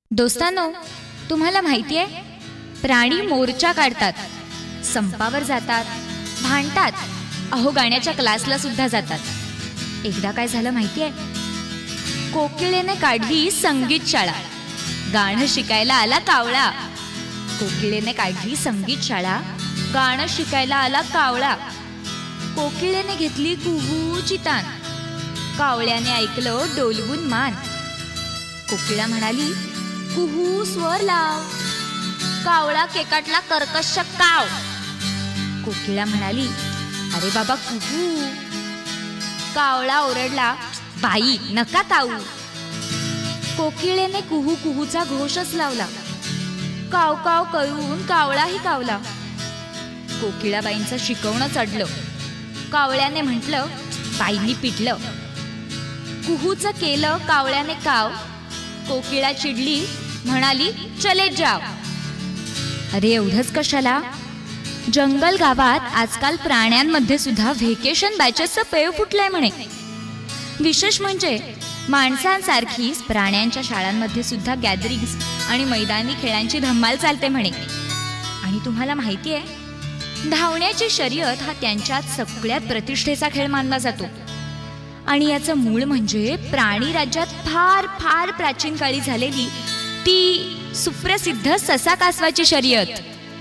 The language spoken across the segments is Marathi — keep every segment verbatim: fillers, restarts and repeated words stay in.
दोस्तांनो, तुम्हाला माहिती आहे, प्राणी मोर्चा काढतात, संपावर जातात, भांडतात, अहो गाण्याच्या क्लासला सुद्धा जातात। एकदा काय झालं माहिती आहे, कोकिळेने काढली संगीत शाळा, गाणं शिकायला आला कावळा। कोकिळेने काढली संगीत शाळा, गाणं शिकायला आला कावळा। कोकिळेने घेतली कुहूची तान, कावळ्याने ऐकलं डोलवून मान। कोकिळा म्हणाली कुहू स्वर लाव, कावळा केकाटला कर्कश काव। कोकिळा म्हणाली अरे बाबा कुहू, कावळा ओरडला बाई नका काऊ। कोकिळेने कुहू कुहूचा घोषच लावला, काव काव करून कावळाही कावला। कोकिळाबाईंचं शिकवणं चढलं, कावळ्याने म्हटलं बाईंनी पिटलं। कुहूचं केलं कावळ्याने काव, कोकिळा चिडली म्हणाली चले जाव। अरे एवढंच कशाला, जंगल गावात आजकाल प्राण्यांमध्ये सुद्धा व्हेकेशन बॅचेसचं पेव फुटलंय म्हणे। विशेष म्हणजे माणसांसारखीच प्राण्यांच्या शाळांमध्ये सुद्धा गॅदरिंग्स आणि मैदानी खेळांची धम्माल चालते म्हणे। आणि तुम्हाला माहिती आहे, धावण्याची शर्यत हा त्यांच्यात सगळ्यात प्रतिष्ठेचा खेळ मानला जातो। आणि याचं मूळ म्हणजे प्राणी राज्यात फार फार प्राचीन काळी झालेली ती सुप्रसिद्ध ससा कासवाची शर्यत।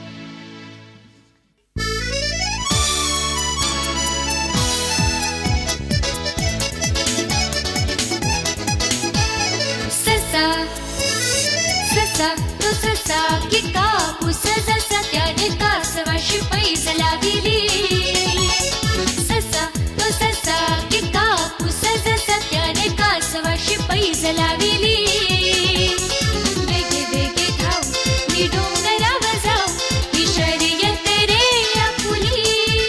ससा ससा तो ससा की कापूस जसा त्याने कासवाशी पैज लाविली। ससा तो ससा की कापूस जसा त्याने कासवाशी पैज लाविली। वेगे वेगे धाव मी डोंगरावर जाऊ, ही शर्यत रे आपुली।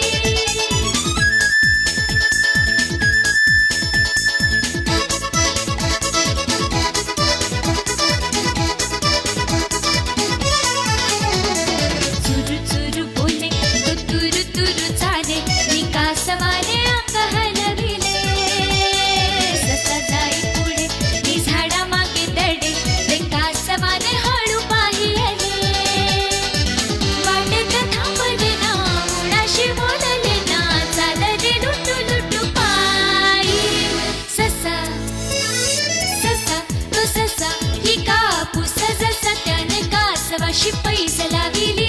चुरू चुरू बोले तो तुरु तुरु चाले, मी कासवाने अंग हलविले। ससा जाई पुढे मी झाडा मागे दडे, ते कासवाने हळू पाहिले। वाटेत थांबले ना, उडाशी बोलले ना, चालले लुटू लुटू पायी। ससा ससा तो ससा ही कापूस जसा त्याने कासवाशी पैज लाविली।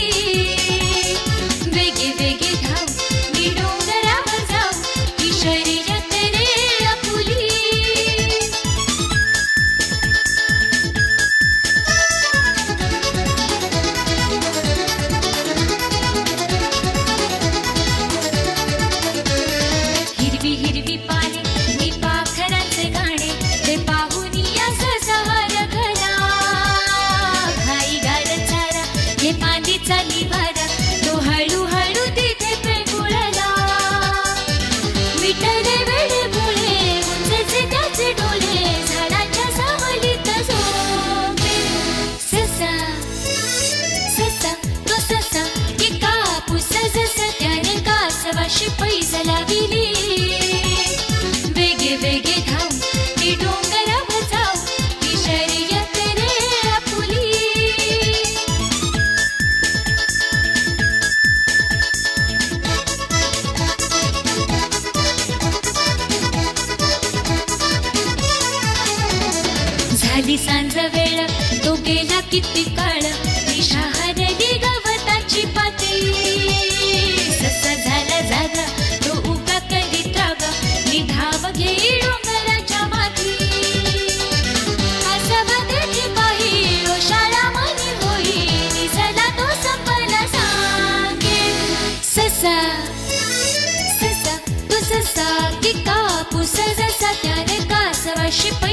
वेगे वेगे धाव मी डोंगरावर जाऊ, ही शर्यत रे आपुली। हिरवी हिरवी पाने मी पाखरांचे गाणे, ते पाहून या ससा हरखला। घाई गार चारा हे मांदीचा निवारा, तो हळू हळू तिथे पेंगुळला। विटले वेडे भोळे उंचचे त्याचे डोळे, झाडाच्या सावलीत झोपे। ससा ससा तो ससा की कापूस जसा त्याने कासवाशी पैज लाविली। वेगे वेगे धाव मी डोंगरावर जाऊ, ही शर्यत रे आपुली। झाली सांज वेळ तो गेला किती काळ, दिशा हरली गवताची पाती। ससा झाला जागा तो उगा करीत रागा, मी धाव घेई डोंगराच्या माथी। कासवा तेथे पाही रोषाला मनी होई, निसला तो संपला सांगे। ससा ससा तो ससा की कापूस जसा त्याने कासवाशी